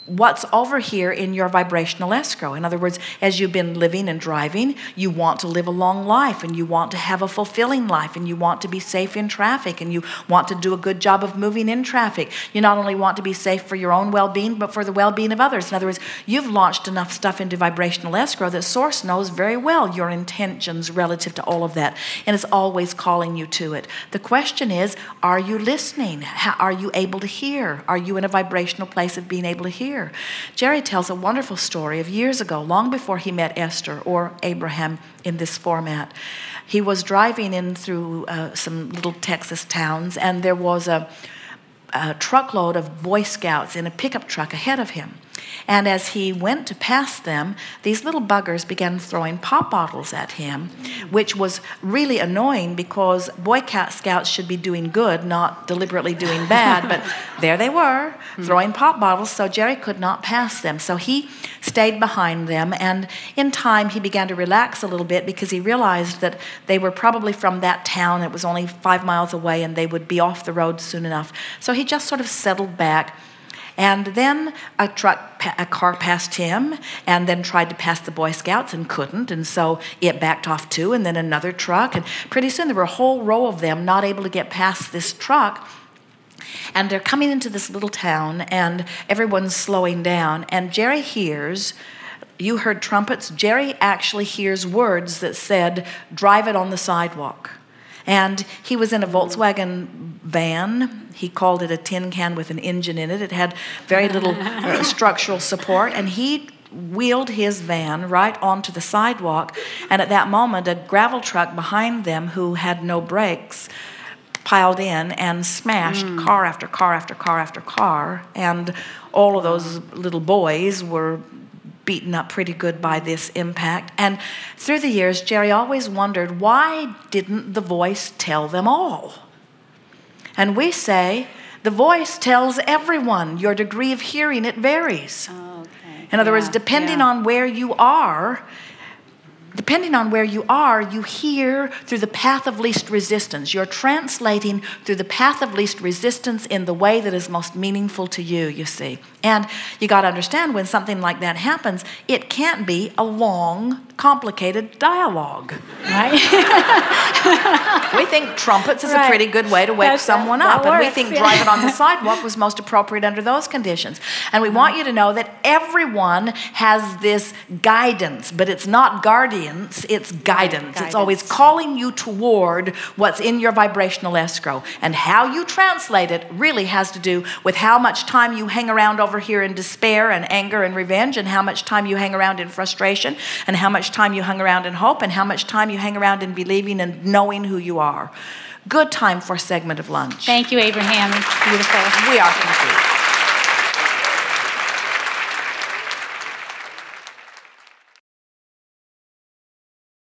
what's over here in your vibrational escrow. In other words, as you've been living and driving, you want to live a long life, and you want to have a fulfilling life, and you want to be safe in traffic, and you want to do a good job of moving in traffic. You not only want to be safe for your own well-being, but for the well-being of others. In other words, you've launched enough stuff into vibrational escrow that Source knows very well your intentions relative to all of that, and is always calling you to it. The question is, are you listening? Are you able to hear? Are you in a vibrational place of being able to hear? Jerry tells a wonderful story of years ago, long before he met Esther or Abraham in this format. He was driving in through some little Texas towns, and there was a truckload of Boy Scouts in a pickup truck ahead of him. And as he went to pass them, these little buggers began throwing pop bottles at him, which was really annoying because Boy Scouts should be doing good, not deliberately doing bad. But there they were, throwing pop bottles, so Jerry could not pass them. So he stayed behind them, and in time he began to relax a little bit because he realized that they were probably from that town. It was only 5 miles away, and they would be off the road soon enough. So he just sort of settled back. And then a car passed him, and then tried to pass the Boy Scouts and couldn't, and so it backed off too, and then another truck, and pretty soon there were a whole row of them not able to get past this truck. And they're coming into this little town, and everyone's slowing down, and Jerry hears, you heard trumpets, Jerry actually hears words that said, "Drive it on the sidewalk." And he was in a Volkswagen van. He called it a tin can with an engine in it. It had very little structural support. And he wheeled his van right onto the sidewalk. And at that moment, a gravel truck behind them, who had no brakes, piled in and smashed car after car after car after car. And all of those little boys were beaten up pretty good by this impact. And through the years, Jerry always wondered, why didn't the voice tell them all? And we say, the voice tells everyone. Your degree of hearing, it varies. Oh, okay. In other words, depending on where you are, you hear through the path of least resistance. You're translating through the path of least resistance in the way that is most meaningful to you, you see. And you got to understand, when something like that happens, it can't be a long, complicated dialogue. Right? We think trumpets is a pretty good way to wake someone up. And we think driving on the sidewalk was most appropriate under those conditions. And we want you to know that everyone has this guidance, but it's not guardians, it's guidance. It's always calling you toward what's in your vibrational escrow. And how you translate it really has to do with how much time you hang around over here in despair and anger and revenge, and how much time you hang around in frustration, and how much time you hang around in hope, and how much time you hang around in believing and knowing who you are. Good time for a segment of lunch. Thank you, Abraham. Beautiful. We are complete.